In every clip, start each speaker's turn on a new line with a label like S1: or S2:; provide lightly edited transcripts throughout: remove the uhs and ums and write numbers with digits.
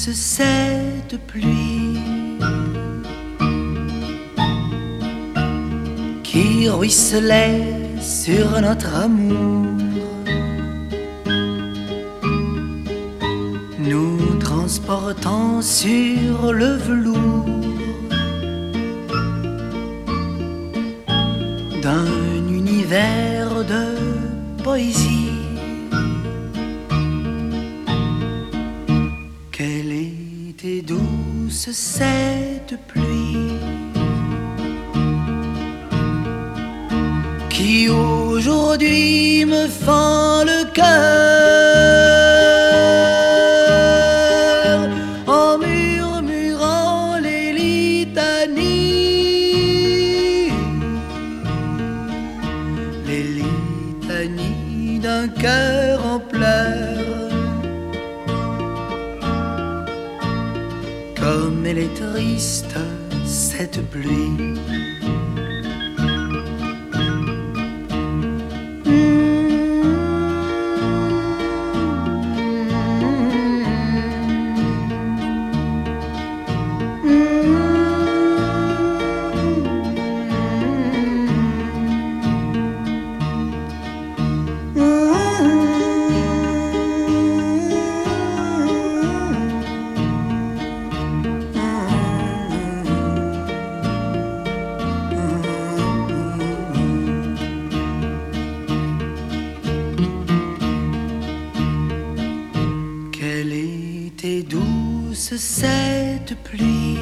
S1: douce cette pluie qui ruisselait sur notre amour, nous transportant sur le velours d'un univers de poésie. Quelle était douce cette pluie qui aujourd'hui me fend le cœur en murmurant les litanies d'un cœur en pleurs. Comme elle est triste cette pluie. Quelle était douce cette pluie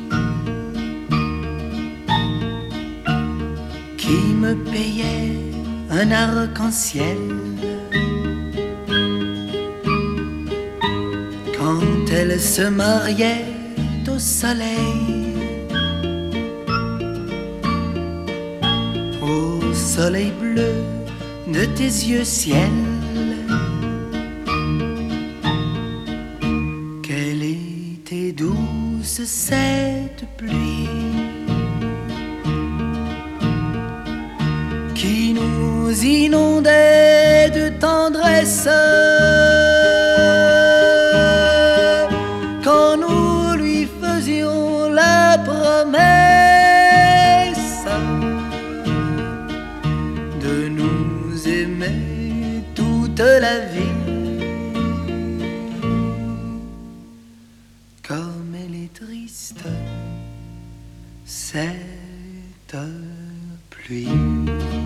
S1: qui me payait un arc-en-ciel quand elle se mariait au soleil, au soleil bleu de tes yeux ciel. Quelle était douce cette pluie qui nous inondait de tendresse quand nous lui faisions la promesse de nous aimer toute la vie. Comme elle est triste cette pluie.